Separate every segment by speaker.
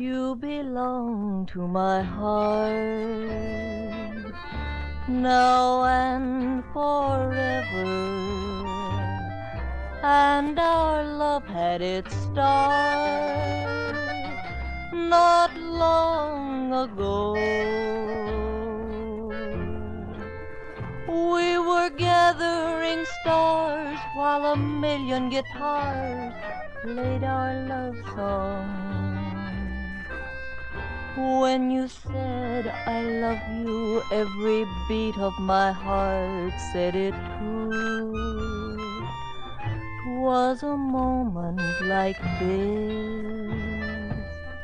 Speaker 1: You belong to my heart now and forever, and our love had its start not long ago. We were gathering stars while a million guitars played our love song. When you said I love you, every beat of my heart said it too. 'Twas a moment like this.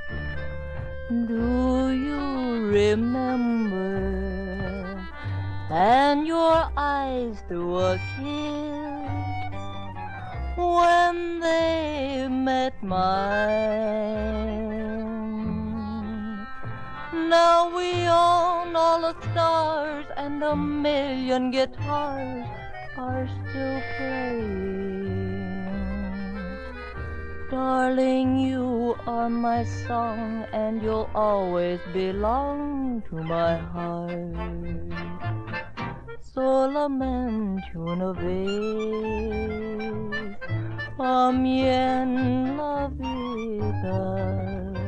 Speaker 1: Do you remember? And your eyes threw a kiss when they met mine. Now we own all the stars, and a million guitars are still playing. Darling, you are my song, and you'll always belong to my heart. Solamente una vez, a mí en la vida.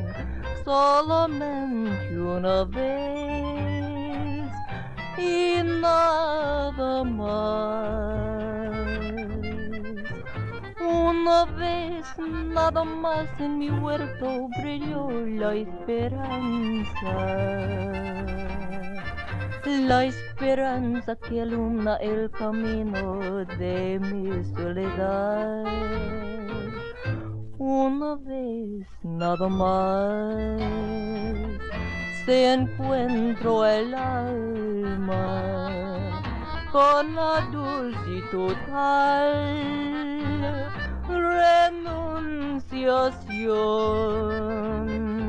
Speaker 1: Solamente una vez y nada más. Una vez nada más en mi huerto brilló la esperanza. La esperanza que alumna el camino de mi soledad. Una vez nada más se encuentró el alma con la dulce y total renunciación.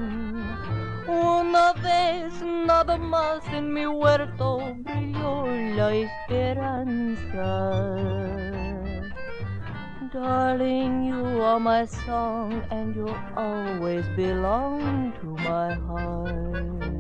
Speaker 1: Una vez nada más en mi huerto brilló la esperanza. Darling, you are my song, and you'll always belong to my heart.